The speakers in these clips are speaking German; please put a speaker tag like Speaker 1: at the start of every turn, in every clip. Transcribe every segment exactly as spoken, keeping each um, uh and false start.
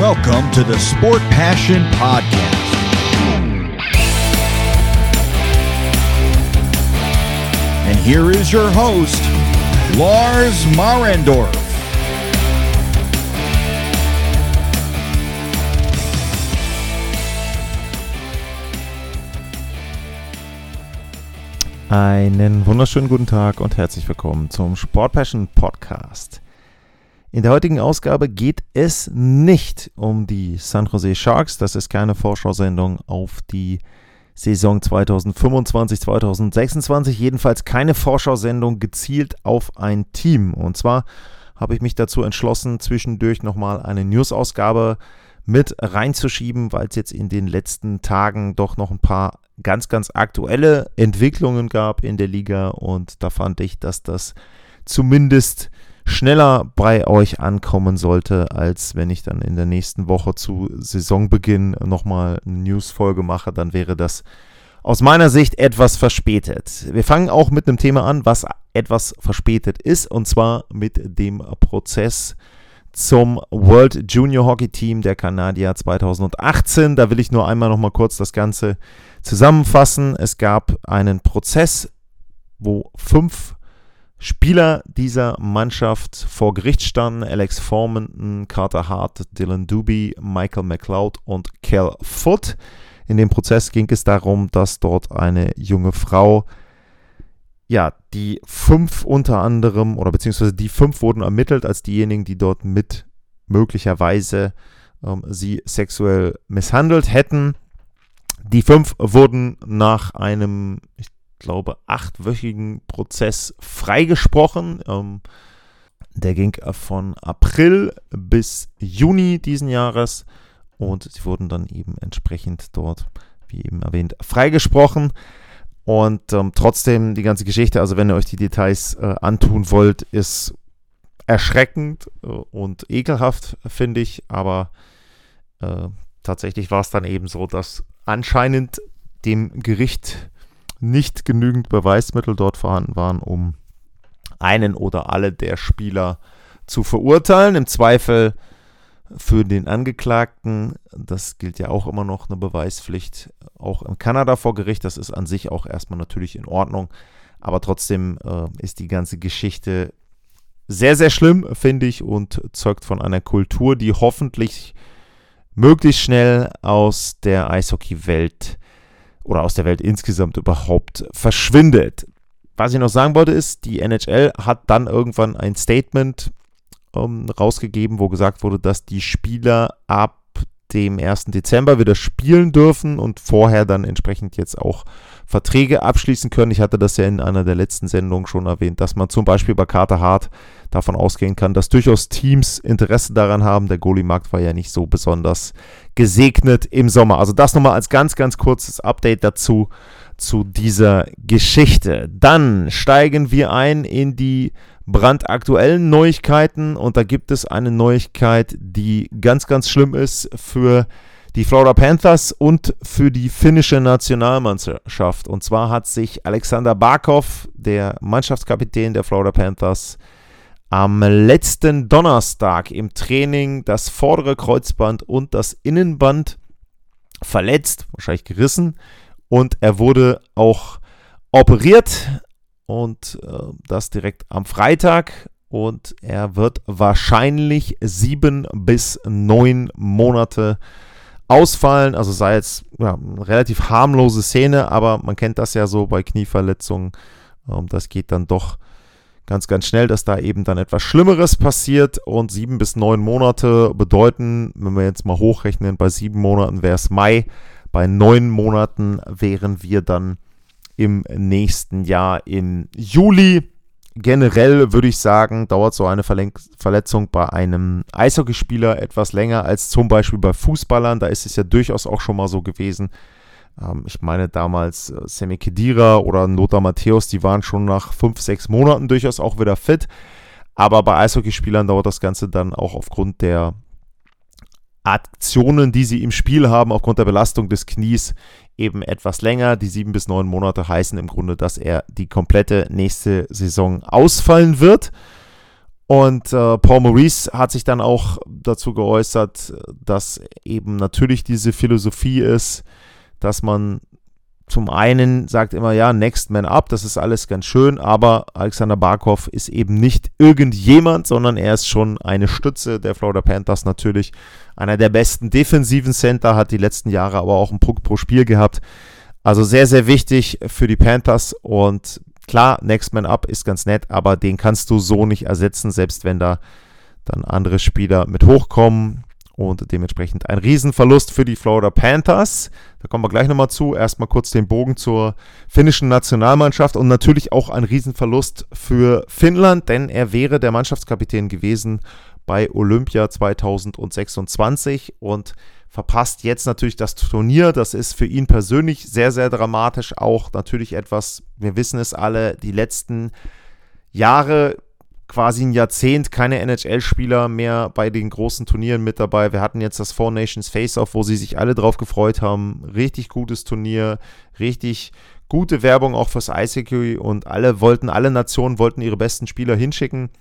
Speaker 1: Welcome to the Sport Passion Podcast. And here is your host, Lars Marendorf.
Speaker 2: Einen wunderschönen guten Tag und herzlich willkommen zum Sport Passion Podcast. In der heutigen Ausgabe geht es nicht um die San Jose Sharks. Das ist keine Vorschau-Sendung auf die Saison zwanzig fünfundzwanzig zwanzig sechsundzwanzig. Jedenfalls keine Vorschau-Sendung gezielt auf ein Team. Und zwar habe ich mich dazu entschlossen, zwischendurch nochmal eine News-Ausgabe mit reinzuschieben, weil es jetzt in den letzten Tagen doch noch ein paar ganz, ganz aktuelle Entwicklungen gab in der Liga. Und da fand ich, dass das zumindest schneller bei euch ankommen sollte, als wenn ich dann in der nächsten Woche zu Saisonbeginn nochmal eine News-Folge mache, dann wäre das aus meiner Sicht etwas verspätet. Wir fangen auch mit einem Thema an, was etwas verspätet ist, und zwar mit dem Prozess zum World Junior Hockey Team der Kanadier zwanzig achtzehn. Da will ich nur einmal nochmal kurz das Ganze zusammenfassen. Es gab einen Prozess, wo fünf Spieler dieser Mannschaft vor Gericht standen: Alex Formanton, Carter Hart, Dylan Dubé, Michael McLeod und Cal Foote. In dem Prozess ging es darum, dass dort eine junge Frau, ja, die fünf unter anderem, oder beziehungsweise die fünf wurden ermittelt als diejenigen, die dort mit möglicherweise ähm, sie sexuell misshandelt hätten. Die fünf wurden nach einem, ich glaube, achtwöchigen Prozess freigesprochen. Ähm, der ging von April bis Juni diesen Jahres und sie wurden dann eben entsprechend dort, wie eben erwähnt, freigesprochen. Und ähm, trotzdem die ganze Geschichte, also wenn ihr euch die Details äh, antun wollt, ist erschreckend äh, und ekelhaft, finde ich. Aber äh, tatsächlich war es dann eben so, dass anscheinend dem Gericht nicht genügend Beweismittel dort vorhanden waren, um einen oder alle der Spieler zu verurteilen. Im Zweifel für den Angeklagten, das gilt ja auch immer noch eine Beweispflicht, auch in Kanada vor Gericht. Das ist an sich auch erstmal natürlich in Ordnung, aber trotzdem äh, ist die ganze Geschichte sehr, sehr schlimm, finde ich, und zeugt von einer Kultur, die hoffentlich möglichst schnell aus der Eishockey-Welt oder aus der Welt insgesamt überhaupt verschwindet. Was ich noch sagen wollte ist, die N H L hat dann irgendwann ein Statement ähm, rausgegeben, wo gesagt wurde, dass die Spieler ab dem ersten Dezember wieder spielen dürfen und vorher dann entsprechend jetzt auch Verträge abschließen können. Ich hatte das ja in einer der letzten Sendungen schon erwähnt, dass man zum Beispiel bei Carter Hart davon ausgehen kann, dass durchaus Teams Interesse daran haben. Der Goalie-Markt war ja nicht so besonders gesegnet im Sommer. Also das nochmal als ganz, ganz kurzes Update dazu, zu dieser Geschichte. Dann steigen wir ein in die brandaktuellen Neuigkeiten, und da gibt es eine Neuigkeit, die ganz, ganz schlimm ist für die Florida Panthers und für die finnische Nationalmannschaft. Und zwar hat sich Alexander Barkov, der Mannschaftskapitän der Florida Panthers, am letzten Donnerstag im Training das vordere Kreuzband und das Innenband verletzt, wahrscheinlich gerissen, und er wurde auch operiert, und äh, das direkt am Freitag, und er wird wahrscheinlich sieben bis neun Monate ausfallen. Also sei jetzt ja, eine relativ harmlose Szene, aber man kennt das ja so bei Knieverletzungen, ähm, das geht dann doch ganz, ganz schnell, dass da eben dann etwas Schlimmeres passiert, und sieben bis neun Monate bedeuten, wenn wir jetzt mal hochrechnen, bei sieben Monaten wäre es Mai, bei neun Monaten wären wir dann im nächsten Jahr im Juli. Generell würde ich sagen, dauert so eine Verlen- Verletzung bei einem Eishockeyspieler etwas länger als zum Beispiel bei Fußballern. Da ist es ja durchaus auch schon mal so gewesen. Ähm, ich meine damals äh, Semi Khedira oder Lothar Matthäus, die waren schon nach fünf, sechs Monaten durchaus auch wieder fit. Aber bei Eishockeyspielern dauert das Ganze dann auch aufgrund der Aktionen, die sie im Spiel haben, aufgrund der Belastung des Knies eben etwas länger. Die sieben bis neun Monate heißen im Grunde, dass er die komplette nächste Saison ausfallen wird. Und äh, Paul Maurice hat sich dann auch dazu geäußert, dass eben natürlich diese Philosophie ist, dass man zum einen sagt immer, ja, next man up, das ist alles ganz schön, aber Alexander Barkov ist eben nicht irgendjemand, sondern er ist schon eine Stütze der Florida Panthers, natürlich einer der besten defensiven Center, hat die letzten Jahre aber auch einen Punkt pro Spiel gehabt. Also sehr, sehr wichtig für die Panthers und klar, next man up ist ganz nett, aber den kannst du so nicht ersetzen, selbst wenn da dann andere Spieler mit hochkommen. Und dementsprechend ein Riesenverlust für die Florida Panthers. Da kommen wir gleich nochmal zu. Erstmal kurz den Bogen zur finnischen Nationalmannschaft und natürlich auch ein Riesenverlust für Finnland, denn er wäre der Mannschaftskapitän gewesen bei Olympia zwanzig sechsundzwanzig und verpasst jetzt natürlich das Turnier. Das ist für ihn persönlich sehr, sehr dramatisch. Auch natürlich etwas, wir wissen es alle, die letzten Jahre, quasi ein Jahrzehnt, keine N H L-Spieler mehr bei den großen Turnieren mit dabei. Wir hatten jetzt das Four Nations Face-Off, wo sie sich alle drauf gefreut haben. Richtig gutes Turnier, richtig gute Werbung auch fürs Eishockey und alle wollten, alle Nationen wollten ihre besten Spieler hinschicken.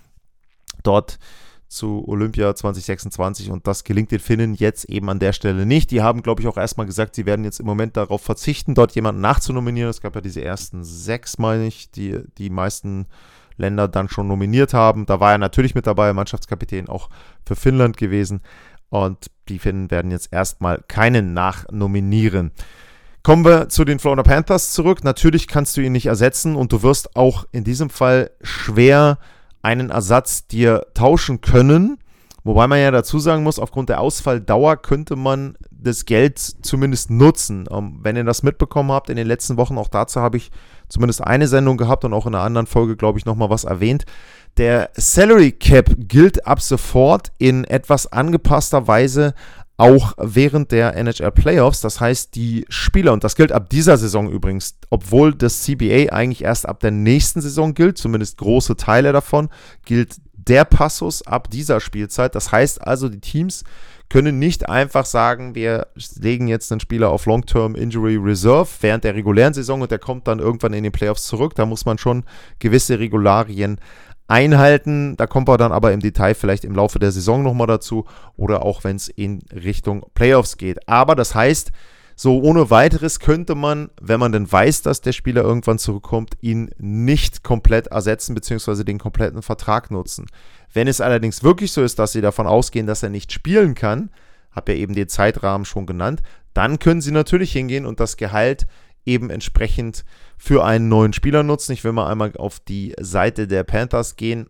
Speaker 2: Dort zu Olympia zwanzig sechsundzwanzig und das gelingt den Finnen jetzt eben an der Stelle nicht. Die haben, glaube ich, auch erstmal gesagt, sie werden jetzt im Moment darauf verzichten, dort jemanden nachzunominieren. Es gab ja diese ersten sechs, meine ich, die die meisten Länder dann schon nominiert haben. Da war er natürlich mit dabei, Mannschaftskapitän auch für Finnland gewesen und die Finnen werden jetzt erstmal keinen nachnominieren. Kommen wir zu den Florida Panthers zurück. Natürlich kannst du ihn nicht ersetzen und du wirst auch in diesem Fall schwer einen Ersatz dir tauschen können, wobei man ja dazu sagen muss, aufgrund der Ausfalldauer könnte man das Geld zumindest nutzen. Um, wenn ihr das mitbekommen habt in den letzten Wochen, auch dazu habe ich zumindest eine Sendung gehabt und auch in einer anderen Folge, glaube ich, nochmal was erwähnt. Der Salary Cap gilt ab sofort in etwas angepasster Weise auch während der N H L Playoffs. Das heißt, die Spieler, und das gilt ab dieser Saison übrigens, obwohl das C B A eigentlich erst ab der nächsten Saison gilt, zumindest große Teile davon, gilt der Passus ab dieser Spielzeit. Das heißt also, die Teams können nicht einfach sagen, wir legen jetzt einen Spieler auf Long-Term Injury Reserve während der regulären Saison und der kommt dann irgendwann in den Playoffs zurück. Da muss man schon gewisse Regularien einhalten. Da kommt man dann aber im Detail vielleicht im Laufe der Saison nochmal dazu oder auch wenn es in Richtung Playoffs geht. Aber das heißt, so ohne weiteres könnte man, wenn man denn weiß, dass der Spieler irgendwann zurückkommt, ihn nicht komplett ersetzen bzw. den kompletten Vertrag nutzen. Wenn es allerdings wirklich so ist, dass sie davon ausgehen, dass er nicht spielen kann, habe ja eben den Zeitrahmen schon genannt, dann können sie natürlich hingehen und das Gehalt eben entsprechend für einen neuen Spieler nutzen. Ich will mal einmal auf die Seite der Panthers gehen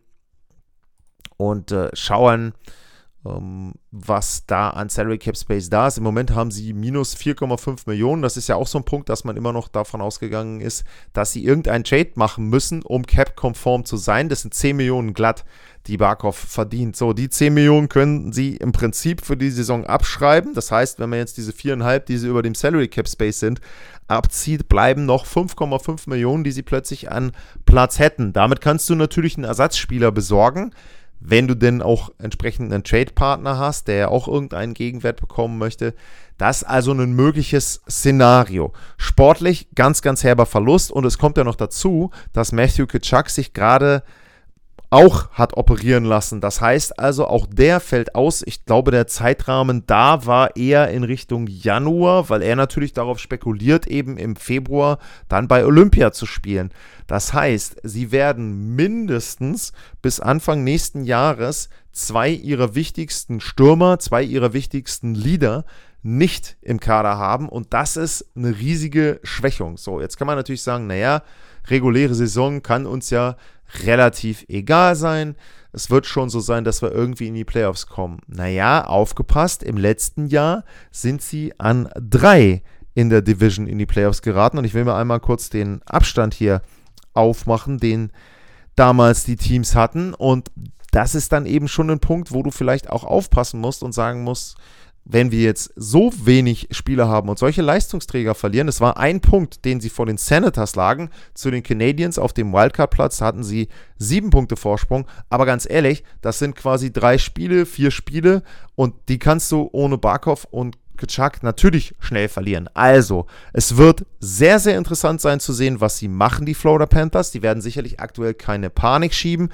Speaker 2: und äh, schauen, ähm, was da an Salary Cap Space da ist. Im Moment haben sie minus vier Komma fünf Millionen. Das ist ja auch so ein Punkt, dass man immer noch davon ausgegangen ist, dass sie irgendeinen Trade machen müssen, um Cap-konform zu sein. Das sind zehn Millionen glatt, die Barkov verdient. So, die zehn Millionen können sie im Prinzip für die Saison abschreiben. Das heißt, wenn man jetzt diese vier Komma fünf, die sie über dem Salary Cap Space sind, abzieht, bleiben noch fünf Komma fünf Millionen, die sie plötzlich an Platz hätten. Damit kannst du natürlich einen Ersatzspieler besorgen, wenn du denn auch entsprechend einen Trade-Partner hast, der ja auch irgendeinen Gegenwert bekommen möchte. Das ist also ein mögliches Szenario. Sportlich ganz, ganz herber Verlust und es kommt ja noch dazu, dass Matthew Tkachuk sich gerade auch hat operieren lassen. Das heißt also, auch der fällt aus. Ich glaube, der Zeitrahmen da war eher in Richtung Januar, weil er natürlich darauf spekuliert, eben im Februar dann bei Olympia zu spielen. Das heißt, sie werden mindestens bis Anfang nächsten Jahres zwei ihrer wichtigsten Stürmer, zwei ihrer wichtigsten Leader nicht im Kader haben und das ist eine riesige Schwächung. So, jetzt kann man natürlich sagen, naja, reguläre Saison kann uns ja relativ egal sein. Es wird schon so sein, dass wir irgendwie in die Playoffs kommen. Naja, aufgepasst, im letzten Jahr sind sie an drei in der Division in die Playoffs geraten und ich will mir einmal kurz den Abstand hier aufmachen, den damals die Teams hatten und das ist dann eben schon ein Punkt, wo du vielleicht auch aufpassen musst und sagen musst, wenn wir jetzt so wenig Spieler haben und solche Leistungsträger verlieren, das war ein Punkt, den sie vor den Senators lagen, zu den Canadiens auf dem Wildcard-Platz hatten sie sieben Punkte Vorsprung, aber ganz ehrlich, das sind quasi drei Spiele, vier Spiele und die kannst du ohne Barkov und Tkachuk natürlich schnell verlieren. Also, es wird sehr, sehr interessant sein zu sehen, was sie machen, die Florida Panthers. Die werden sicherlich aktuell keine Panik schieben.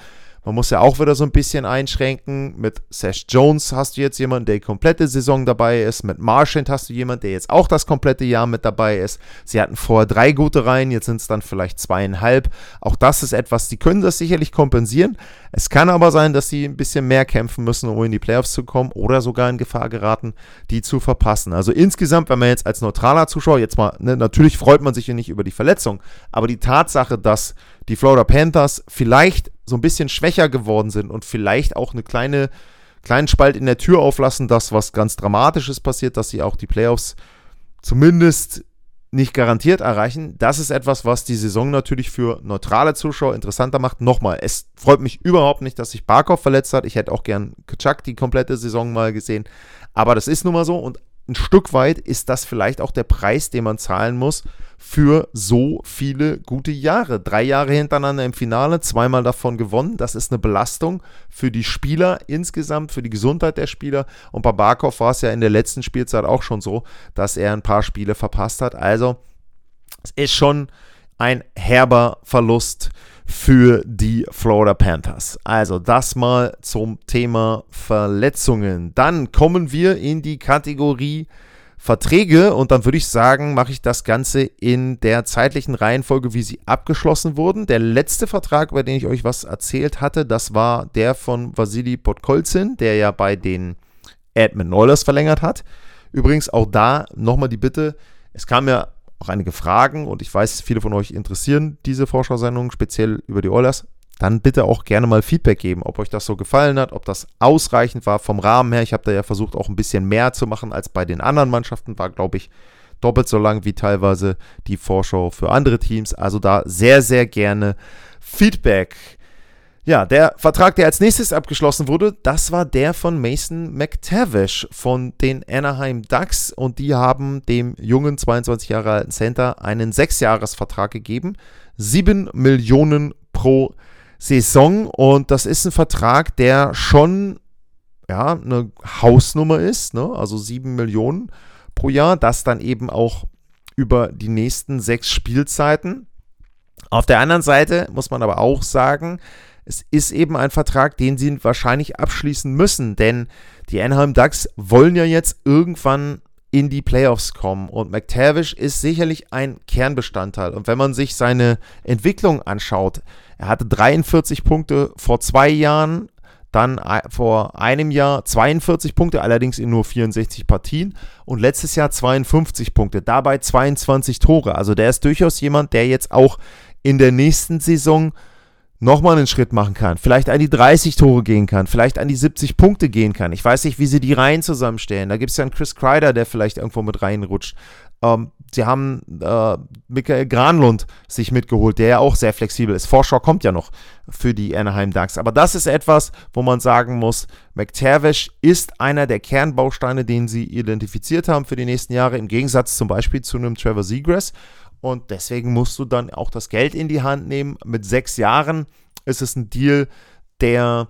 Speaker 2: Man muss ja auch wieder so ein bisschen einschränken. Mit Seth Jones hast du jetzt jemanden, der die komplette Saison dabei ist. Mit Marchand hast du jemanden, der jetzt auch das komplette Jahr mit dabei ist. Sie hatten vorher drei gute Reihen, jetzt sind es dann vielleicht zweieinhalb. Auch das ist etwas, die können das sicherlich kompensieren. Es kann aber sein, dass sie ein bisschen mehr kämpfen müssen, um in die Playoffs zu kommen oder sogar in Gefahr geraten, die zu verpassen. Also insgesamt, wenn man jetzt als neutraler Zuschauer jetzt mal, ne, natürlich freut man sich ja nicht über die Verletzung, aber die Tatsache, dass die Florida Panthers vielleicht so ein bisschen schwächer geworden sind und vielleicht auch eine kleine, kleinen Spalt in der Tür auflassen, dass was ganz Dramatisches passiert, dass sie auch die Playoffs zumindest nicht garantiert erreichen. Das ist etwas, was die Saison natürlich für neutrale Zuschauer interessanter macht. Nochmal, es freut mich überhaupt nicht, dass sich Barkov verletzt hat. Ich hätte auch gern Tkachuk die komplette Saison mal gesehen. Aber das ist nun mal so und ein Stück weit ist das vielleicht auch der Preis, den man zahlen muss für so viele gute Jahre. Drei Jahre hintereinander im Finale, zweimal davon gewonnen. Das ist eine Belastung für die Spieler insgesamt, für die Gesundheit der Spieler. Und bei Barkov war es ja in der letzten Spielzeit auch schon so, dass er ein paar Spiele verpasst hat. Also es ist schon ein herber Verlust für die Florida Panthers. Also das mal zum Thema Verletzungen. Dann kommen wir in die Kategorie Verträge und dann würde ich sagen, mache ich das Ganze in der zeitlichen Reihenfolge, wie sie abgeschlossen wurden. Der letzte Vertrag, über den ich euch was erzählt hatte, das war der von Vasily Podkolzin, der ja bei den Edmonton Oilers verlängert hat. Übrigens auch da nochmal die Bitte, es kam ja auch einige Fragen und ich weiß, viele von euch interessieren diese Vorschau-Sendung, speziell über die Oilers. Dann bitte auch gerne mal Feedback geben, ob euch das so gefallen hat, ob das ausreichend war vom Rahmen her. Ich habe da ja versucht, auch ein bisschen mehr zu machen als bei den anderen Mannschaften. War, glaube ich, doppelt so lang wie teilweise die Vorschau für andere Teams. Also da sehr, sehr gerne Feedback. Ja, der Vertrag, der als nächstes abgeschlossen wurde, das war der von Mason McTavish von den Anaheim Ducks und die haben dem jungen zweiundzwanzig Jahre alten Center einen Sechsjahresvertrag gegeben, sieben Millionen pro Saison und das ist ein Vertrag, der schon ja, eine Hausnummer ist, ne? Also sieben Millionen pro Jahr, das dann eben auch über die nächsten sechs Spielzeiten. Auf der anderen Seite muss man aber auch sagen, es ist eben ein Vertrag, den sie wahrscheinlich abschließen müssen, denn die Anaheim Ducks wollen ja jetzt irgendwann in die Playoffs kommen und McTavish ist sicherlich ein Kernbestandteil. Und wenn man sich seine Entwicklung anschaut, er hatte dreiundvierzig Punkte vor zwei Jahren, dann vor einem Jahr zweiundvierzig Punkte, allerdings in nur vierundsechzig Partien und letztes Jahr zweiundfünfzig Punkte, dabei zweiundzwanzig Tore. Also der ist durchaus jemand, der jetzt auch in der nächsten Saison nochmal einen Schritt machen kann, vielleicht an die dreißig Tore gehen kann, vielleicht an die siebzig Punkte gehen kann. Ich weiß nicht, wie sie die Reihen zusammenstellen. Da gibt es ja einen Chris Kreider, der vielleicht irgendwo mit reinrutscht. Ähm, sie haben äh, Michael Granlund sich mitgeholt, der ja auch sehr flexibel ist. Vorschau kommt ja noch für die Anaheim Ducks. Aber das ist etwas, wo man sagen muss, McTavish ist einer der Kernbausteine, den sie identifiziert haben für die nächsten Jahre, im Gegensatz zum Beispiel zu einem Trevor Zegras. Und deswegen musst du dann auch das Geld in die Hand nehmen. Mit sechs Jahren ist es ein Deal, der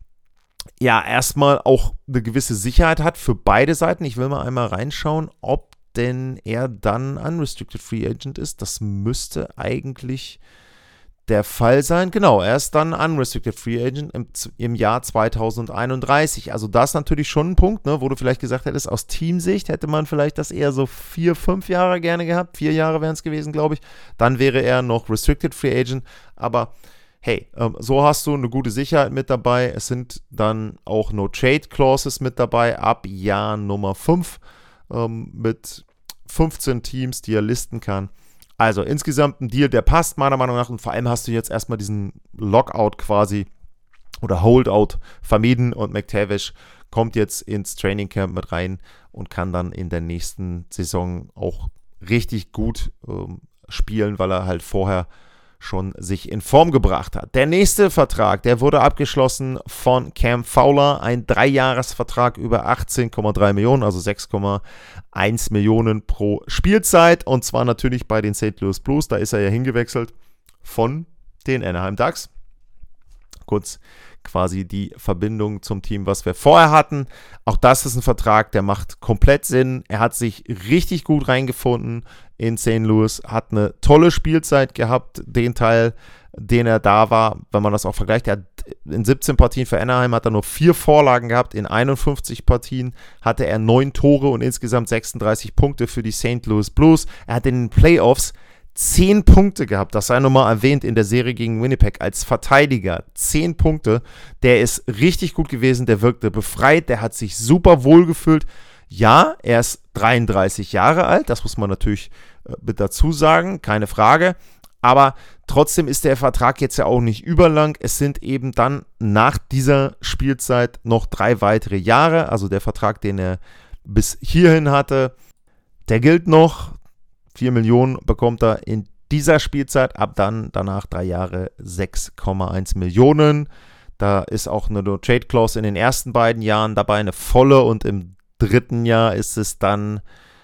Speaker 2: ja erstmal auch eine gewisse Sicherheit hat für beide Seiten. Ich will mal einmal reinschauen, ob denn er dann Unrestricted Free Agent ist. Das müsste eigentlich der Fall sein. Genau, er ist dann Unrestricted Free Agent im, im Jahr zweitausendeinunddreißig. Also das ist natürlich schon ein Punkt, ne, wo du vielleicht gesagt hättest, aus Teamsicht hätte man vielleicht das eher so vier, fünf Jahre gerne gehabt. Vier Jahre wären es gewesen, glaube ich. Dann wäre er noch Restricted Free Agent. Aber hey, ähm, so hast du eine gute Sicherheit mit dabei. Es sind dann auch No-Trade-Clauses mit dabei ab Jahr Nummer fünf ähm, mit fünfzehn Teams, die er listen kann. Also insgesamt ein Deal, der passt meiner Meinung nach und vor allem hast du jetzt erstmal diesen Lockout quasi oder Holdout vermieden und McTavish kommt jetzt ins Trainingcamp mit rein und kann dann in der nächsten Saison auch richtig gut ähm, spielen, weil er halt vorher schon sich in Form gebracht hat. Der nächste Vertrag, der wurde abgeschlossen von Cam Fowler, ein Dreijahresvertrag über achtzehn Komma drei Millionen, also sechs Komma eins Millionen pro Spielzeit und zwar natürlich bei den Saint Louis Blues, da ist er ja hingewechselt von den Anaheim Ducks. Kurz quasi die Verbindung zum Team, was wir vorher hatten. Auch das ist ein Vertrag, der macht komplett Sinn. Er hat sich richtig gut reingefunden in Saint Louis, hat eine tolle Spielzeit gehabt, den Teil den er da war, wenn man das auch vergleicht. Er hat in siebzehn Partien für Anaheim hat er nur vier Vorlagen gehabt, in einundfünfzig Partien hatte er neun Tore und insgesamt sechsunddreißig Punkte für die Saint Louis Blues. Er hat in den Playoffs zehn Punkte gehabt, das sei nochmal erwähnt in der Serie gegen Winnipeg als Verteidiger. zehn Punkte, der ist richtig gut gewesen, der wirkte befreit, der hat sich super wohl gefühlt. Ja, er ist dreiunddreißig Jahre alt, das muss man natürlich äh, mit dazu sagen, keine Frage. Aber trotzdem ist der Vertrag jetzt ja auch nicht überlang. Es sind eben dann nach dieser Spielzeit noch drei weitere Jahre. Also der Vertrag, den er bis hierhin hatte, der gilt noch. vier Millionen bekommt er in dieser Spielzeit. Ab dann, danach drei Jahre, sechs Komma eins Millionen. Da ist auch eine No-Trade-Clause in den ersten beiden Jahren dabei, eine volle. Und im dritten Jahr ist es dann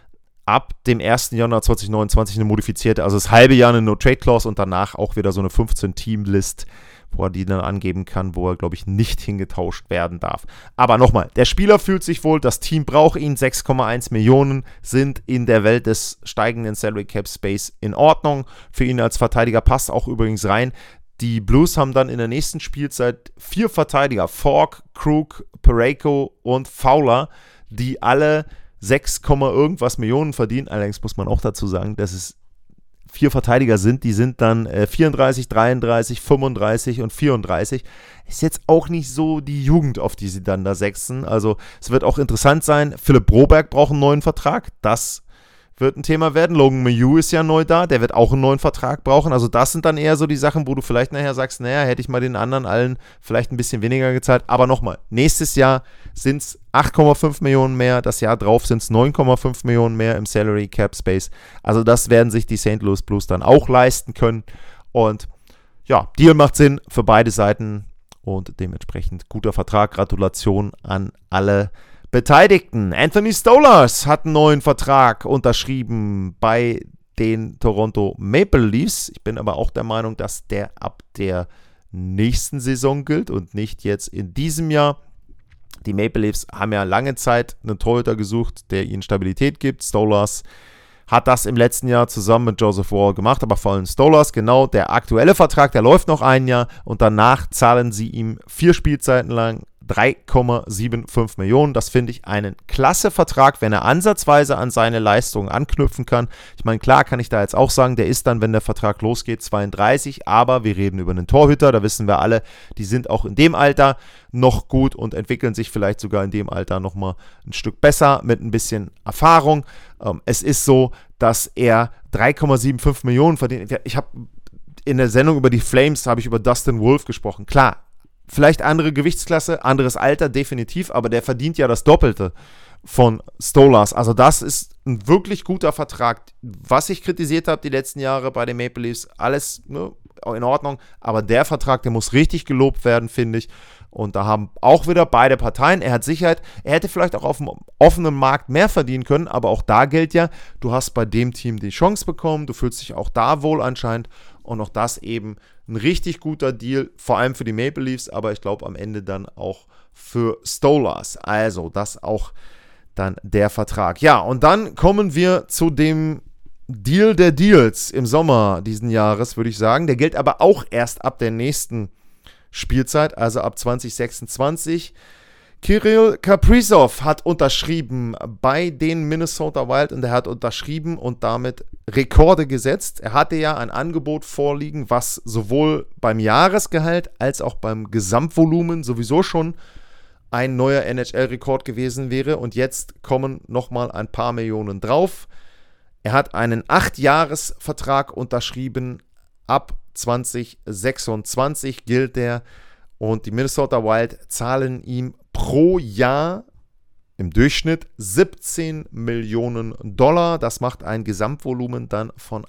Speaker 2: ab dem ersten Januar zweitausendneunundzwanzig eine modifizierte, also das halbe Jahr eine No-Trade-Clause und danach auch wieder so eine fünfzehn-Team-List, wo er die dann angeben kann, wo er, glaube ich, nicht hingetauscht werden darf. Aber nochmal, der Spieler fühlt sich wohl, das Team braucht ihn, sechs Komma eins Millionen sind in der Welt des steigenden Salary Cap Space in Ordnung. Für ihn als Verteidiger passt auch übrigens rein. Die Blues haben dann in der nächsten Spielzeit vier Verteidiger, Falk, Krug, Parayko und Fowler, die alle sechs, irgendwas Millionen verdienen. Allerdings muss man auch dazu sagen, dass es vier Verteidiger sind. Die sind dann äh, vierunddreißig, dreiunddreißig, fünfunddreißig und vierunddreißig. Ist jetzt auch nicht so die Jugend, auf die sie dann da sechsen. Also es wird auch interessant sein. Philipp Broberg braucht einen neuen Vertrag. Das wird ein Thema werden. Logan Mailloux ist ja neu da. Der wird auch einen neuen Vertrag brauchen. Also das sind dann eher so die Sachen, wo du vielleicht nachher sagst, naja, hätte ich mal den anderen allen vielleicht ein bisschen weniger gezahlt. Aber nochmal, nächstes Jahr sind es acht Komma fünf Millionen mehr. Das Jahr drauf sind es neun Komma fünf Millionen mehr im Salary Cap Space. Also das werden sich die Saint Louis Blues dann auch leisten können. Und ja, Deal macht Sinn für beide Seiten und dementsprechend guter Vertrag. Gratulation an alle Beteiligten. Anthony Stolarz hat einen neuen Vertrag unterschrieben bei den Toronto Maple Leafs. Ich bin aber auch der Meinung, dass der ab der nächsten Saison gilt und nicht jetzt in diesem Jahr. Die Maple Leafs haben ja lange Zeit einen Torhüter gesucht, der ihnen Stabilität gibt. Stolarz hat das im letzten Jahr zusammen mit Joseph Woll gemacht, aber vor allem Stolarz, genau, der aktuelle Vertrag, der läuft noch ein Jahr und danach zahlen sie ihm vier Spielzeiten lang drei Komma fünfundsiebzig Millionen. Das finde ich einen klasse Vertrag, wenn er ansatzweise an seine Leistungen anknüpfen kann. Ich meine, klar kann ich da jetzt auch sagen, der ist dann, wenn der Vertrag losgeht, zweiunddreißig, aber wir reden über einen Torhüter, da wissen wir alle, die sind auch in dem Alter noch gut und entwickeln sich vielleicht sogar in dem Alter nochmal ein Stück besser mit ein bisschen Erfahrung. Ähm, es ist so, dass er drei Komma fünfundsiebzig Millionen verdient. Ich habe in der Sendung über die Flames, habe ich über Dustin Wolf gesprochen. Klar, vielleicht andere Gewichtsklasse, anderes Alter, definitiv, aber der verdient ja das Doppelte von Stolarz. Also das ist ein wirklich guter Vertrag. Was ich kritisiert habe die letzten Jahre bei den Maple Leafs, alles ne, in Ordnung, aber der Vertrag, der muss richtig gelobt werden, finde ich. Und da haben auch wieder beide Parteien, er hat Sicherheit, er hätte vielleicht auch auf dem offenen Markt mehr verdienen können, aber auch da gilt ja, du hast bei dem Team die Chance bekommen, du fühlst dich auch da wohl anscheinend und auch das eben ein richtig guter Deal, vor allem für die Maple Leafs, aber ich glaube am Ende dann auch für Stolarz. Also das auch dann der Vertrag. Ja, und dann kommen wir zu dem Deal der Deals im Sommer diesen Jahres, würde ich sagen. Der gilt aber auch erst ab der nächsten Spielzeit, also ab zwanzig sechsundzwanzig. Kirill Kaprizov hat unterschrieben bei den Minnesota Wild und er hat unterschrieben und damit Rekorde gesetzt. Er hatte ja ein Angebot vorliegen, was sowohl beim Jahresgehalt als auch beim Gesamtvolumen sowieso schon ein neuer N H L-Rekord gewesen wäre und jetzt kommen nochmal ein paar Millionen drauf. Er hat einen acht-Jahres-Vertrag unterschrieben, ab zwanzig sechsundzwanzig gilt der und die Minnesota Wild zahlen ihm pro Jahr im Durchschnitt siebzehn Millionen Dollar. Das macht ein Gesamtvolumen dann von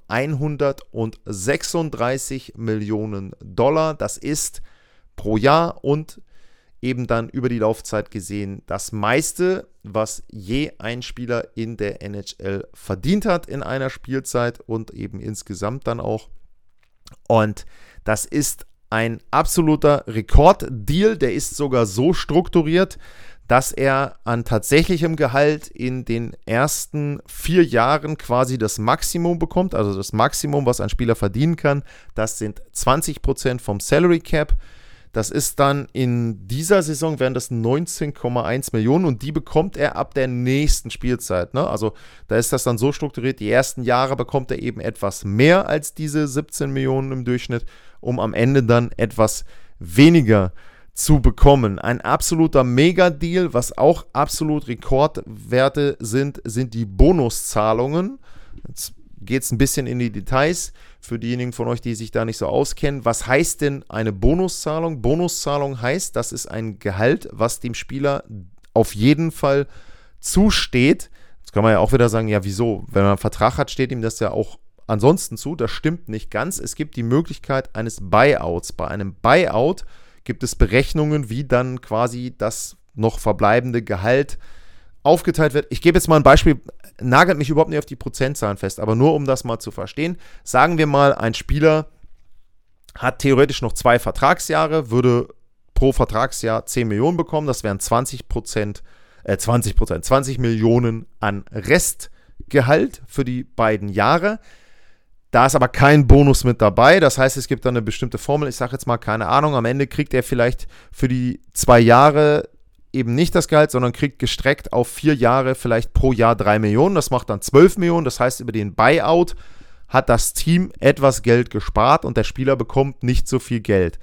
Speaker 2: hundertsechsunddreißig Millionen Dollar. Das ist pro Jahr und eben dann über die Laufzeit gesehen das meiste, was je ein Spieler in der N H L verdient hat in einer Spielzeit und eben insgesamt dann auch. Und das ist ein absoluter Rekorddeal, der ist sogar so strukturiert, dass er an tatsächlichem Gehalt in den ersten vier Jahren quasi das Maximum bekommt, also das Maximum, was ein Spieler verdienen kann. Das sind zwanzig Prozent vom Salary Cap. Das ist dann in dieser Saison, wären das neunzehn Komma eins Millionen und die bekommt er ab der nächsten Spielzeit. Ne? Also da ist das dann so strukturiert, die ersten Jahre bekommt er eben etwas mehr als diese siebzehn Millionen im Durchschnitt, um am Ende dann etwas weniger zu bekommen. Ein absoluter Mega-Deal, was auch absolut Rekordwerte sind, sind die Bonuszahlungen. Jetzt geht es ein bisschen in die Details für diejenigen von euch, die sich da nicht so auskennen. Was heißt denn eine Bonuszahlung? Bonuszahlung heißt, das ist ein Gehalt, was dem Spieler auf jeden Fall zusteht. Jetzt kann man ja auch wieder sagen, ja wieso? Wenn man einen Vertrag hat, steht ihm das ja auch ansonsten zu. Das stimmt nicht ganz. Es gibt die Möglichkeit eines Buyouts. Bei einem Buyout gibt es Berechnungen, wie dann quasi das noch verbleibende Gehalt aufgeteilt wird. Ich gebe jetzt mal ein Beispiel, nagelt mich überhaupt nicht auf die Prozentzahlen fest, aber nur um das mal zu verstehen. Sagen wir mal, ein Spieler hat theoretisch noch zwei Vertragsjahre, würde pro Vertragsjahr zehn Millionen bekommen, das wären zwanzig Prozent, äh zwanzig Prozent, zwanzig Millionen an Restgehalt für die beiden Jahre. Da ist aber kein Bonus mit dabei, das heißt, es gibt dann eine bestimmte Formel, ich sage jetzt mal, keine Ahnung, am Ende kriegt er vielleicht für die zwei Jahre eben nicht das Gehalt, sondern kriegt gestreckt auf vier Jahre vielleicht pro Jahr drei Millionen, das macht dann zwölf Millionen, das heißt, über den Buyout hat das Team etwas Geld gespart und der Spieler bekommt nicht so viel Geld.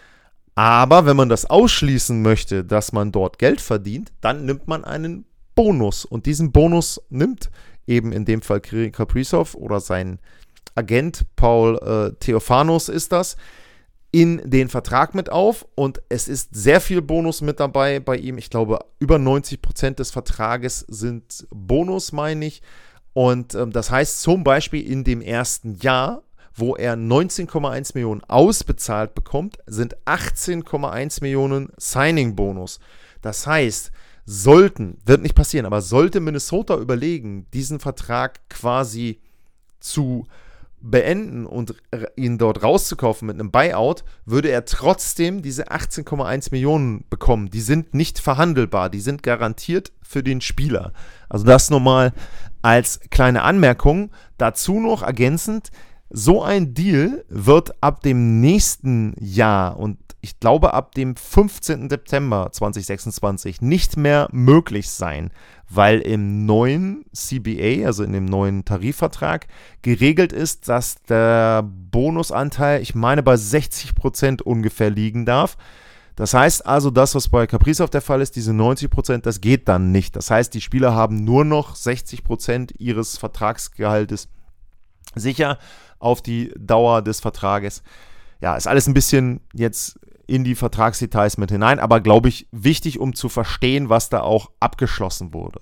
Speaker 2: Aber wenn man das ausschließen möchte, dass man dort Geld verdient, dann nimmt man einen Bonus und diesen Bonus nimmt eben in dem Fall Kirill Kaprizov oder sein Agent Paul äh, Theophanos ist das, in den Vertrag mit auf und es ist sehr viel Bonus mit dabei bei ihm. Ich glaube, über neunzig Prozent des Vertrages sind Bonus, meine ich. Und ähm, das heißt zum Beispiel in dem ersten Jahr, wo er neunzehn Komma eins Millionen ausbezahlt bekommt, sind achtzehn Komma eins Millionen Signing-Bonus. Das heißt, sollten, wird nicht passieren, aber sollte Minnesota überlegen, diesen Vertrag quasi zu beenden und ihn dort rauszukaufen mit einem Buyout, würde er trotzdem diese achtzehn Komma eins Millionen bekommen. Die sind nicht verhandelbar, die sind garantiert für den Spieler. Also das nochmal als kleine Anmerkung. Dazu noch ergänzend, so ein Deal wird ab dem nächsten Jahr und ich glaube ab dem fünfzehnten September zweitausendsechsundzwanzig nicht mehr möglich sein, weil im neuen C B A, also in dem neuen Tarifvertrag, geregelt ist, dass der Bonusanteil, ich meine, bei sechzig Prozent ungefähr liegen darf. Das heißt also, das, was bei Kaprizov der Fall ist, diese neunzig Prozent, das geht dann nicht. Das heißt, die Spieler haben nur noch sechzig Prozent ihres Vertragsgehaltes sicher auf die Dauer des Vertrages. Ja, ist alles ein bisschen jetzt in die Vertragsdetails mit hinein, aber glaube ich wichtig, um zu verstehen, was da auch abgeschlossen wurde.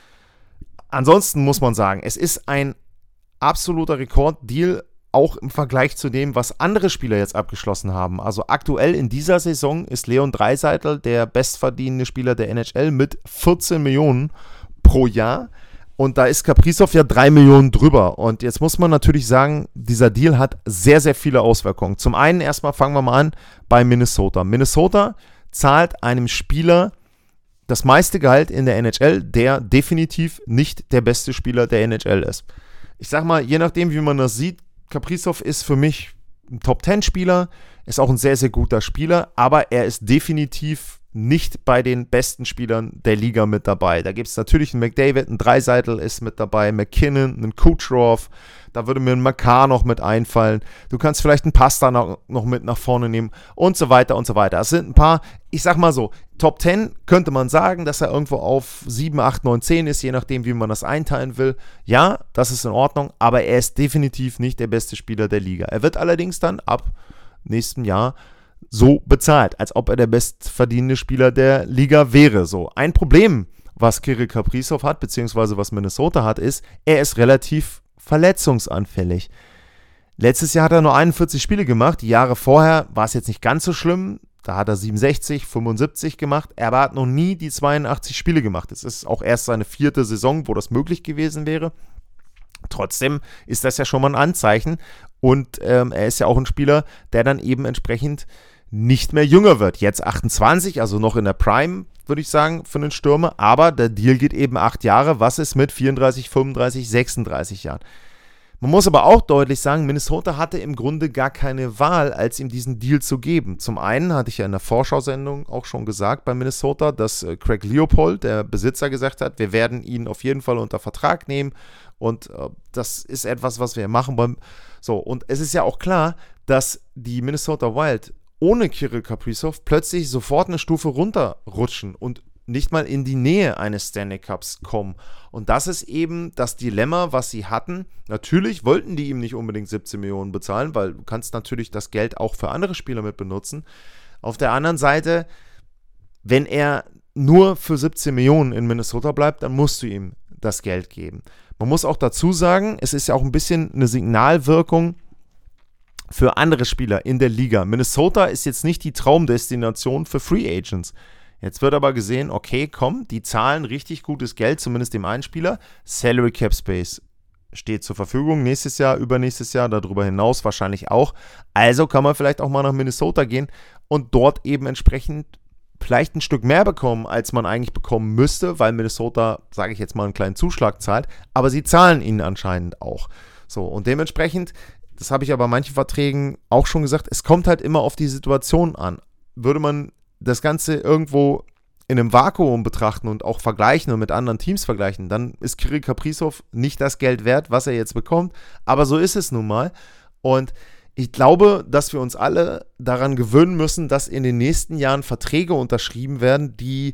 Speaker 2: Ansonsten muss man sagen, es ist ein absoluter Rekorddeal, auch im Vergleich zu dem, was andere Spieler jetzt abgeschlossen haben. Also aktuell in dieser Saison ist Leon Draisaitl der bestverdienende Spieler der N H L mit vierzehn Millionen pro Jahr. Und da ist Kaprizov ja drei Millionen drüber. Und jetzt muss man natürlich sagen, dieser Deal hat sehr, sehr viele Auswirkungen. Zum einen erstmal fangen wir mal an bei Minnesota. Minnesota zahlt einem Spieler das meiste Gehalt in der N H L, der definitiv nicht der beste Spieler der N H L ist. Ich sag mal, je nachdem, wie man das sieht, Kaprizov ist für mich ein Top-Zehn-Spieler, ist auch ein sehr, sehr guter Spieler, aber er ist definitiv nicht bei den besten Spielern der Liga mit dabei. Da gibt es natürlich einen McDavid, einen Draisaitl ist mit dabei, McKinnon, einen Kucherov, da würde mir ein Makar noch mit einfallen. Du kannst vielleicht einen Pasta noch, noch mit nach vorne nehmen und so weiter und so weiter. Es sind ein paar, ich sag mal so, Top zehn könnte man sagen, dass er irgendwo auf sieben, acht, neun, zehn ist, je nachdem, wie man das einteilen will. Ja, das ist in Ordnung, aber er ist definitiv nicht der beste Spieler der Liga. Er wird allerdings dann ab nächstem Jahr so bezahlt, als ob er der bestverdienende Spieler der Liga wäre. So, ein Problem, was Kirill Kaprizov hat, beziehungsweise was Minnesota hat, ist, er ist relativ verletzungsanfällig. Letztes Jahr hat er nur einundvierzig Spiele gemacht, die Jahre vorher war es jetzt nicht ganz so schlimm, da hat er siebenundsechzig, fünfundsiebzig gemacht, er hat noch nie die zweiundachtzig Spiele gemacht. Es ist auch erst seine vierte Saison, wo das möglich gewesen wäre. Trotzdem ist das ja schon mal ein Anzeichen und ähm, er ist ja auch ein Spieler, der dann eben entsprechend nicht mehr jünger wird. Jetzt achtundzwanzig, also noch in der Prime, würde ich sagen, für einen Stürmer. Aber der Deal geht eben acht Jahre. Was ist mit vierunddreißig, fünfunddreißig, sechsunddreißig Jahren? Man muss aber auch deutlich sagen, Minnesota hatte im Grunde gar keine Wahl, als ihm diesen Deal zu geben. Zum einen hatte ich ja in der Vorschau-Sendung auch schon gesagt bei Minnesota, dass äh, Craig Leopold, der Besitzer, gesagt hat, wir werden ihn auf jeden Fall unter Vertrag nehmen und äh, das ist etwas, was wir machen wollen. So, und es ist ja auch klar, dass die Minnesota Wild ohne Kirill Kaprizov plötzlich sofort eine Stufe runterrutschen und nicht mal in die Nähe eines Stanley Cups kommen. Und das ist eben das Dilemma, was sie hatten. Natürlich wollten die ihm nicht unbedingt siebzehn Millionen bezahlen, weil du kannst natürlich das Geld auch für andere Spieler mit benutzen. Auf der anderen Seite, wenn er nur für siebzehn Millionen in Minnesota bleibt, dann musst du ihm das Geld geben. Man muss auch dazu sagen, es ist ja auch ein bisschen eine Signalwirkung für andere Spieler in der Liga. Minnesota ist jetzt nicht die Traumdestination für Free Agents. Jetzt wird aber gesehen, okay, komm, die zahlen richtig gutes Geld, zumindest dem einen Spieler. Salary Cap Space steht zur Verfügung, nächstes Jahr, übernächstes Jahr, darüber hinaus wahrscheinlich auch. Also kann man vielleicht auch mal nach Minnesota gehen und dort eben entsprechend vielleicht ein Stück mehr bekommen, als man eigentlich bekommen müsste, weil Minnesota, sage ich jetzt mal, einen kleinen Zuschlag zahlt, aber sie zahlen ihn anscheinend auch. So, und dementsprechend, das habe ich aber bei manchen Verträgen auch schon gesagt, es kommt halt immer auf die Situation an. Würde man das Ganze irgendwo in einem Vakuum betrachten und auch vergleichen und mit anderen Teams vergleichen, dann ist Kirill Kaprizov nicht das Geld wert, was er jetzt bekommt, aber so ist es nun mal. Und ich glaube, dass wir uns alle daran gewöhnen müssen, dass in den nächsten Jahren Verträge unterschrieben werden, die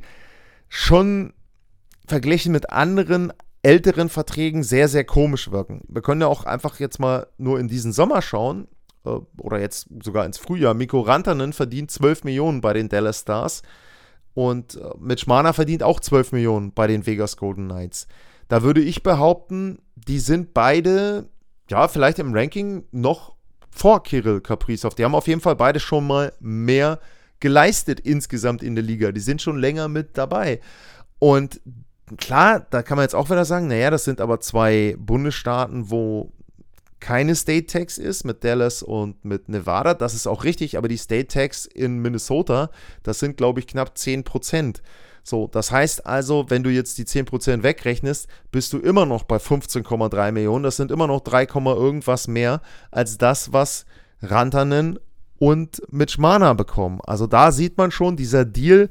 Speaker 2: schon verglichen mit anderen älteren Verträgen sehr, sehr komisch wirken. Wir können ja auch einfach jetzt mal nur in diesen Sommer schauen, oder jetzt sogar ins Frühjahr. Mikko Rantanen verdient zwölf Millionen bei den Dallas Stars und Mitch Marner verdient auch zwölf Millionen bei den Vegas Golden Knights. Da würde ich behaupten, die sind beide, ja, vielleicht im Ranking noch vor Kirill Kaprizov. Die haben auf jeden Fall beide schon mal mehr geleistet insgesamt in der Liga. Die sind schon länger mit dabei. Und klar, da kann man jetzt auch wieder sagen, naja, das sind aber zwei Bundesstaaten, wo keine State Tax ist, mit Dallas und mit Nevada. Das ist auch richtig, aber die State Tax in Minnesota, das sind, glaube ich, knapp zehn Prozent. So, das heißt also, wenn du jetzt die zehn Prozent wegrechnest, bist du immer noch bei fünfzehn Komma drei Millionen. Das sind immer noch drei, irgendwas mehr als das, was Rantanen und Mitch Marner bekommen. Also da sieht man schon, dieser Deal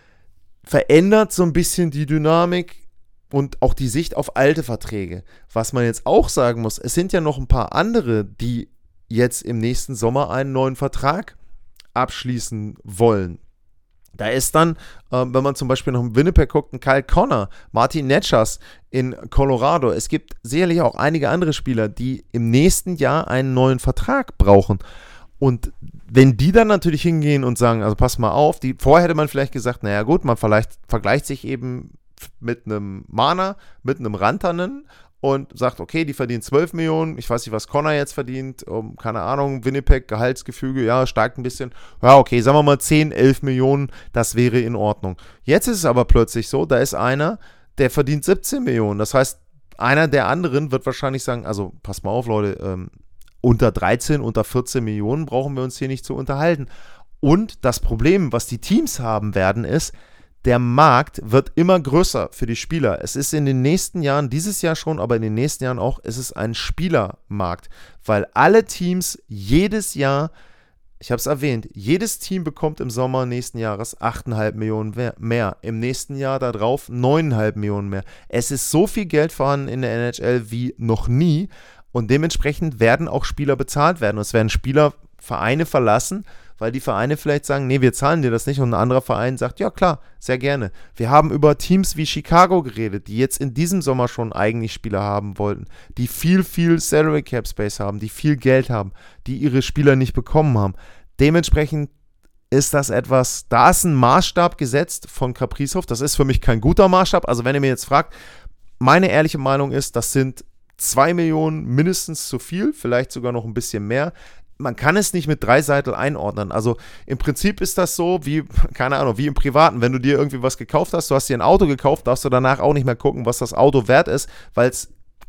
Speaker 2: verändert so ein bisschen die Dynamik und auch die Sicht auf alte Verträge. Was man jetzt auch sagen muss, es sind ja noch ein paar andere, die jetzt im nächsten Sommer einen neuen Vertrag abschließen wollen. Da ist dann, äh, wenn man zum Beispiel noch in Winnipeg guckt, ein Kyle Connor, Martin Netschas in Colorado. Es gibt sicherlich auch einige andere Spieler, die im nächsten Jahr einen neuen Vertrag brauchen. Und wenn die dann natürlich hingehen und sagen, also pass mal auf, die, vorher hätte man vielleicht gesagt, naja gut, man vielleicht vergleicht sich eben mit einem Marner, mit einem Rantanen und sagt, okay, die verdienen zwölf Millionen, ich weiß nicht, was Connor jetzt verdient, um, keine Ahnung, Winnipeg, Gehaltsgefüge, ja, steigt ein bisschen, ja, okay, sagen wir mal zehn, elf Millionen, das wäre in Ordnung. Jetzt ist es aber plötzlich so, da ist einer, der verdient siebzehn Millionen, das heißt, einer der anderen wird wahrscheinlich sagen, also, pass mal auf, Leute, ähm, unter dreizehn, unter vierzehn Millionen brauchen wir uns hier nicht zu unterhalten. Und das Problem, was die Teams haben werden, ist, der Markt wird immer größer für die Spieler. Es ist in den nächsten Jahren, dieses Jahr schon, aber in den nächsten Jahren auch, es ist ein Spielermarkt, weil alle Teams jedes Jahr, ich habe es erwähnt, jedes Team bekommt im Sommer nächsten Jahres acht Komma fünf Millionen mehr, im nächsten Jahr darauf neun Komma fünf Millionen mehr. Es ist so viel Geld vorhanden in der N H L wie noch nie und dementsprechend werden auch Spieler bezahlt werden und es werden Spieler Vereine verlassen, weil die Vereine vielleicht sagen, nee, wir zahlen dir das nicht und ein anderer Verein sagt, ja klar, sehr gerne. Wir haben über Teams wie Chicago geredet, die jetzt in diesem Sommer schon eigentlich Spieler haben wollten, die viel, viel Salary Cap Space haben, die viel Geld haben, die ihre Spieler nicht bekommen haben. Dementsprechend ist das etwas, da ist ein Maßstab gesetzt von Kaprizov, das ist für mich kein guter Maßstab, also wenn ihr mir jetzt fragt, meine ehrliche Meinung ist, das sind zwei Millionen mindestens zu viel, vielleicht sogar noch ein bisschen mehr. Man kann es nicht mit drei Seitel einordnen. Also im Prinzip ist das so wie, keine Ahnung, wie im Privaten. Wenn du dir irgendwie was gekauft hast, du hast dir ein Auto gekauft, darfst du danach auch nicht mehr gucken, was das Auto wert ist, weil es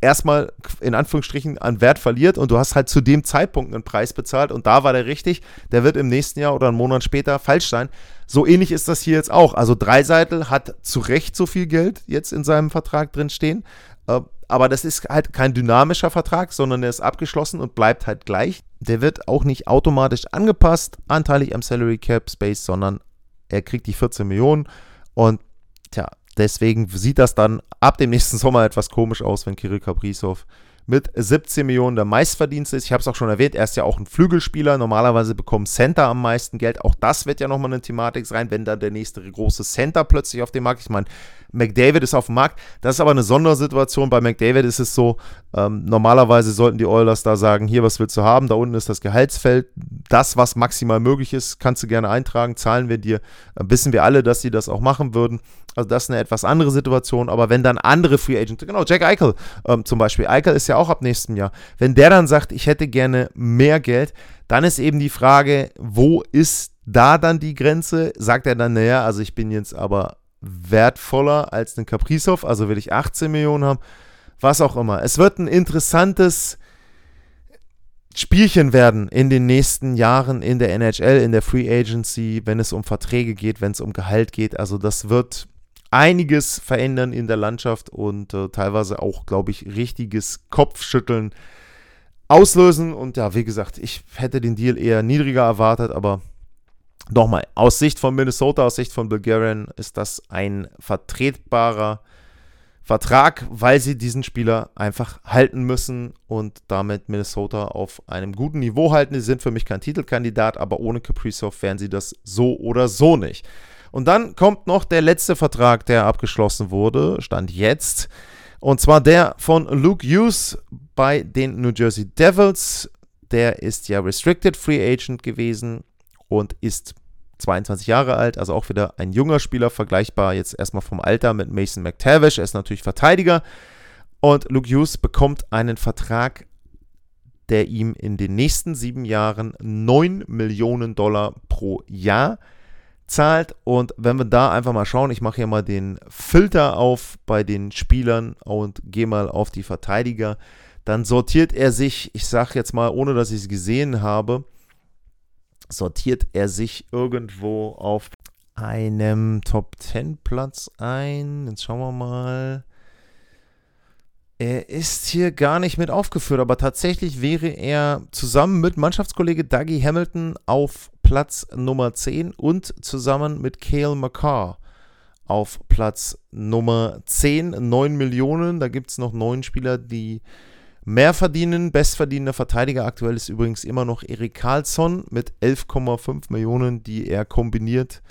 Speaker 2: erstmal in Anführungsstrichen an Wert verliert und du hast halt zu dem Zeitpunkt einen Preis bezahlt und da war der richtig, der wird im nächsten Jahr oder einen Monat später falsch sein. So ähnlich ist das hier jetzt auch. Also Dreisaitl hat zu Recht so viel Geld jetzt in seinem Vertrag drin stehen, äh, aber das ist halt kein dynamischer Vertrag, sondern der ist abgeschlossen und bleibt halt gleich. Der wird auch nicht automatisch angepasst, anteilig am Salary Cap Space, sondern er kriegt die vierzehn Millionen und tja, deswegen sieht das dann ab dem nächsten Sommer etwas komisch aus, wenn Kirill Kaprizov mit siebzehn Millionen der Meistverdienste ist. Ich habe es auch schon erwähnt, er ist ja auch ein Flügelspieler. Normalerweise bekommen Center am meisten Geld. Auch das wird ja nochmal eine Thematik sein, wenn dann der nächste große Center plötzlich auf dem Markt ist. Ich meine, McDavid ist auf dem Markt. Das ist aber eine Sondersituation. Bei McDavid ist es so, ähm, normalerweise sollten die Oilers da sagen, hier, was willst du haben? Da unten ist das Gehaltsfeld. Das, was maximal möglich ist, kannst du gerne eintragen. Zahlen wir dir. Äh, wissen wir alle, dass sie das auch machen würden. Also das ist eine etwas andere Situation, aber wenn dann andere Free Agents, genau, Jack Eichel ähm, zum Beispiel, Eichel ist ja auch ab nächstem Jahr, wenn der dann sagt, ich hätte gerne mehr Geld, dann ist eben die Frage, wo ist da dann die Grenze? Sagt er dann, naja, also ich bin jetzt aber wertvoller als ein Kaprizov, also will ich achtzehn Millionen haben, was auch immer. Es wird ein interessantes Spielchen werden in den nächsten Jahren in der N H L, in der Free Agency, wenn es um Verträge geht, wenn es um Gehalt geht. Also das wird einiges verändern in der Landschaft und äh, teilweise auch, glaube ich, richtiges Kopfschütteln auslösen. Und ja, wie gesagt, ich hätte den Deal eher niedriger erwartet, aber nochmal, aus Sicht von Minnesota, aus Sicht von Bill Guerin ist das ein vertretbarer Vertrag, weil sie diesen Spieler einfach halten müssen und damit Minnesota auf einem guten Niveau halten. Sie sind für mich kein Titelkandidat, aber ohne Kaprizov wären sie das so oder so nicht. Und dann kommt noch der letzte Vertrag, der abgeschlossen wurde, Stand jetzt, und zwar der von Luke Hughes bei den New Jersey Devils. Der ist ja Restricted Free Agent gewesen und ist zweiundzwanzig Jahre alt, also auch wieder ein junger Spieler, vergleichbar jetzt erstmal vom Alter mit Mason McTavish. Er ist natürlich Verteidiger und Luke Hughes bekommt einen Vertrag, der ihm in den nächsten sieben Jahren neun Millionen Dollar pro Jahr zahlt. Und wenn wir da einfach mal schauen, ich mache hier mal den Filter auf bei den Spielern und gehe mal auf die Verteidiger, dann sortiert er sich, ich sage jetzt mal, ohne dass ich es gesehen habe, sortiert er sich irgendwo auf einem Top zehn Platz ein. Jetzt schauen wir mal. Er ist hier gar nicht mit aufgeführt, aber tatsächlich wäre er zusammen mit Mannschaftskollege Dougie Hamilton auf Platz Nummer zehn und zusammen mit Cale Makar auf Platz Nummer zehn. neun Millionen, da gibt es noch neun Spieler, die mehr verdienen. Bestverdienender Verteidiger aktuell ist übrigens immer noch Erik Karlsson mit elf Komma fünf Millionen, die er kombiniert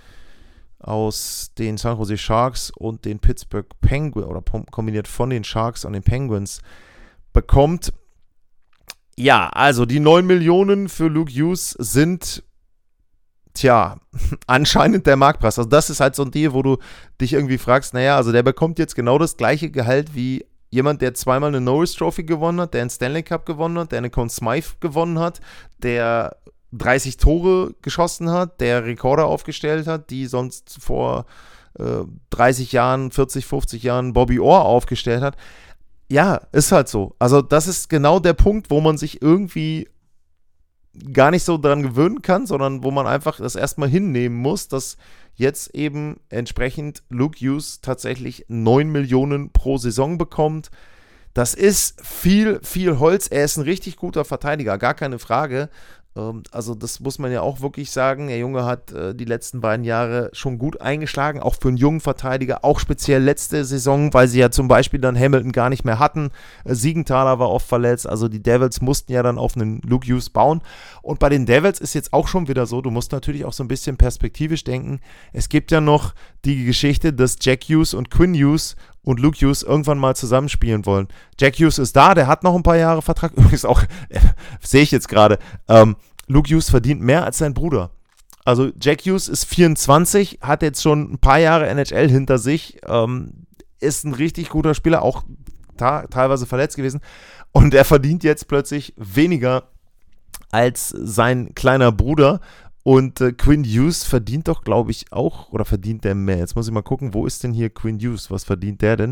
Speaker 2: aus den San Jose Sharks und den Pittsburgh Penguins oder kombiniert von den Sharks und den Penguins bekommt. Ja, also die neun Millionen für Luke Hughes sind, tja, anscheinend der Marktpreis. Also das ist halt so ein Deal, wo du dich irgendwie fragst, naja, also der bekommt jetzt genau das gleiche Gehalt wie jemand, der zweimal eine Norris Trophy gewonnen hat, der einen Stanley Cup gewonnen hat, der eine Conn Smythe gewonnen hat, der dreißig Tore geschossen hat, der Rekorde aufgestellt hat, die sonst vor äh, dreißig Jahren, vierzig, fünfzig Jahren Bobby Orr aufgestellt hat. Ja, ist halt so. Also das ist genau der Punkt, wo man sich irgendwie gar nicht so dran gewöhnen kann, sondern wo man einfach das erstmal hinnehmen muss, dass jetzt eben entsprechend Luke Hughes tatsächlich neun Millionen pro Saison bekommt. Das ist viel, viel Holz. Er ist ein richtig guter Verteidiger, gar keine Frage. Also das muss man ja auch wirklich sagen. Der Junge hat äh, die letzten beiden Jahre schon gut eingeschlagen, auch für einen jungen Verteidiger, auch speziell letzte Saison, weil sie ja zum Beispiel dann Hamilton gar nicht mehr hatten. Äh, Siegenthaler war oft verletzt, also die Devils mussten ja dann auf einen Luke Hughes bauen. Und bei den Devils ist jetzt auch schon wieder so, du musst natürlich auch so ein bisschen perspektivisch denken. Es gibt ja noch die Geschichte, dass Jack Hughes und Quinn Hughes und Luke Hughes irgendwann mal zusammenspielen wollen. Jack Hughes ist da, der hat noch ein paar Jahre Vertrag. Übrigens auch, äh, sehe ich jetzt gerade, ähm, Luke Hughes verdient mehr als sein Bruder. Also Jack Hughes ist vierundzwanzig, hat jetzt schon ein paar Jahre N H L hinter sich, ähm, ist ein richtig guter Spieler, auch ta- teilweise verletzt gewesen. Und er verdient jetzt plötzlich weniger als sein kleiner Bruder. Und äh, Quinn Hughes verdient doch, glaube ich, auch, oder verdient der mehr? Jetzt muss ich mal gucken, wo ist denn hier Quinn Hughes? Was verdient der denn?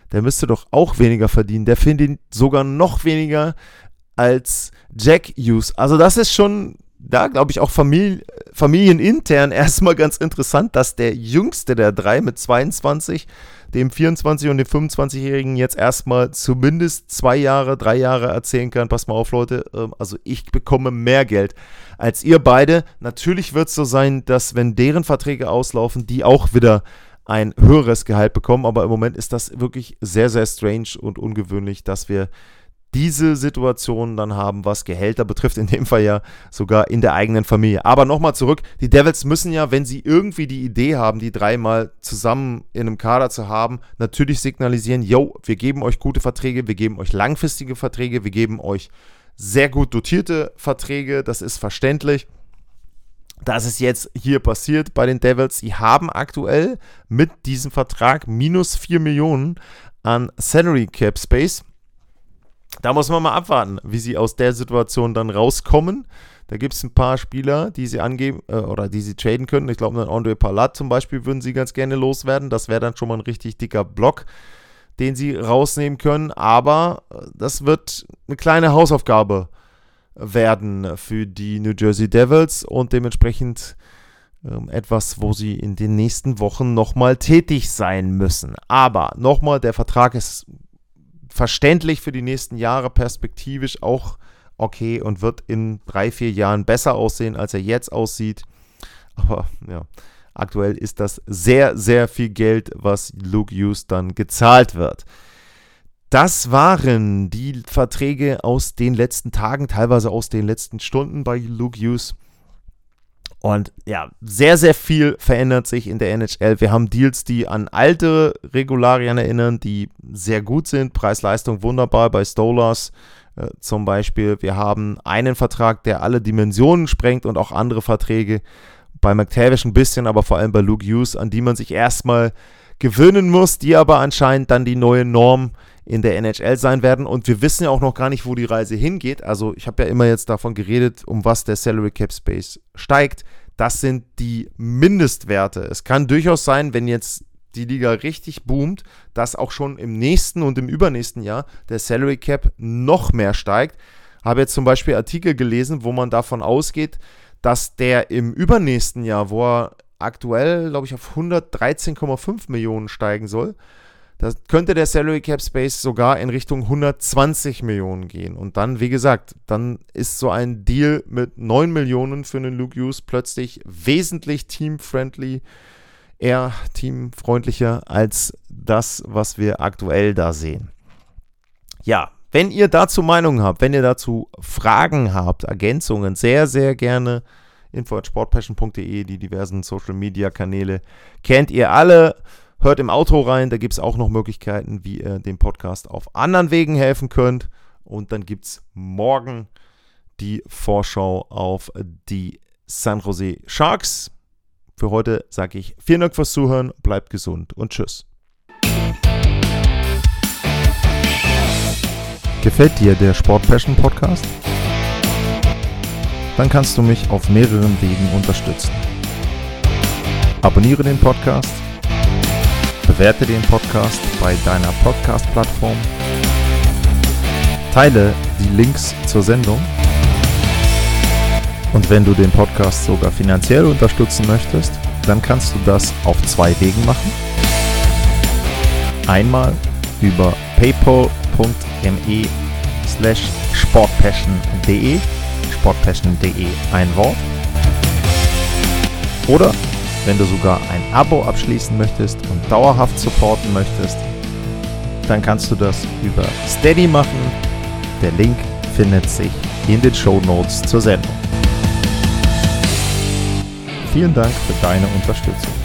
Speaker 2: der müsste doch auch weniger verdienen. Der verdient sogar noch weniger als Jack Hughes. Also das ist schon, da glaube ich auch Familie, familienintern erstmal ganz interessant, dass der jüngste der drei mit zweiundzwanzig, dem vierundzwanzig- und dem fünfundzwanzigjährigen jetzt erstmal zumindest zwei Jahre, drei Jahre erzählen kann, pass mal auf Leute, also ich bekomme mehr Geld als ihr beide. Natürlich wird es so sein, dass wenn deren Verträge auslaufen, die auch wieder ein höheres Gehalt bekommen, aber im Moment ist das wirklich sehr, sehr strange und ungewöhnlich, dass wir diese Situation dann haben, was Gehälter betrifft, in dem Fall ja sogar in der eigenen Familie. Aber nochmal zurück, die Devils müssen ja, wenn sie irgendwie die Idee haben, die dreimal zusammen in einem Kader zu haben, natürlich signalisieren, yo, wir geben euch gute Verträge, wir geben euch langfristige Verträge, wir geben euch sehr gut dotierte Verträge, das ist verständlich. Das ist jetzt hier passiert bei den Devils. Sie haben aktuell mit diesem Vertrag minus vier Millionen an Salary Cap Space. Da muss man mal abwarten, wie sie aus der Situation dann rauskommen. Da gibt es ein paar Spieler, die sie angeben äh, oder die sie traden können. Ich glaube, André Palat zum Beispiel würden sie ganz gerne loswerden. Das wäre dann schon mal ein richtig dicker Block, den sie rausnehmen können. Aber das wird eine kleine Hausaufgabe werden für die New Jersey Devils und dementsprechend ähm, etwas, wo sie in den nächsten Wochen nochmal tätig sein müssen. Aber nochmal, der Vertrag ist verständlich für die nächsten Jahre, perspektivisch auch okay und wird in drei, vier Jahren besser aussehen, als er jetzt aussieht. Aber ja, aktuell ist das sehr, sehr viel Geld, was Luke Hughes dann gezahlt wird. Das waren die Verträge aus den letzten Tagen, teilweise aus den letzten Stunden bei Luke Hughes. Und ja, sehr, sehr viel verändert sich in der N H L. Wir haben Deals, die an alte Regularien erinnern, die sehr gut sind. Preis-Leistung wunderbar bei Stolarz äh, zum Beispiel. Wir haben einen Vertrag, der alle Dimensionen sprengt und auch andere Verträge. Bei McTavish ein bisschen, aber vor allem bei Luke Hughes, an die man sich erstmal gewöhnen muss, die aber anscheinend dann die neue Norm in der N H L sein werden. Und wir wissen ja auch noch gar nicht, wo die Reise hingeht. Also ich habe ja immer jetzt davon geredet, um was der Salary Cap Space steigt. Das sind die Mindestwerte. Es kann durchaus sein, wenn jetzt die Liga richtig boomt, dass auch schon im nächsten und im übernächsten Jahr der Salary Cap noch mehr steigt. Habe jetzt zum Beispiel Artikel gelesen, wo man davon ausgeht, dass der im übernächsten Jahr, wo er aktuell, glaube ich, auf hundertdreizehn Komma fünf Millionen steigen soll, da könnte der Salary Cap Space sogar in Richtung hundertzwanzig Millionen gehen. Und dann, wie gesagt, dann ist so ein Deal mit neun Millionen für einen Luke Hughes plötzlich wesentlich team-friendly, eher teamfreundlicher als das, was wir aktuell da sehen. Ja, wenn ihr dazu Meinungen habt, wenn ihr dazu Fragen habt, Ergänzungen, sehr, sehr gerne info at sportpassion punkt de, die diversen Social-Media-Kanäle kennt ihr alle. Hört im Outro rein, da gibt es auch noch Möglichkeiten, wie ihr dem Podcast auf anderen Wegen helfen könnt. Und dann gibt es morgen die Vorschau auf die San Jose Sharks. Für heute sage ich vielen Dank fürs Zuhören, bleibt gesund und tschüss. Gefällt dir der Sport Passion Podcast? Dann kannst du mich auf mehreren Wegen unterstützen. Abonniere den Podcast. Bewerte den Podcast bei deiner Podcast-Plattform. Teile die Links zur Sendung. Und wenn du den Podcast sogar finanziell unterstützen möchtest, dann kannst du das auf zwei Wegen machen. Einmal über paypal.me slash sportpassion.de sportpassion.de ein Wort. Oder wenn du sogar ein Abo abschließen möchtest und dauerhaft supporten möchtest, dann kannst du das über Steady machen. Der Link findet sich in den Shownotes zur Sendung. Vielen Dank für deine Unterstützung.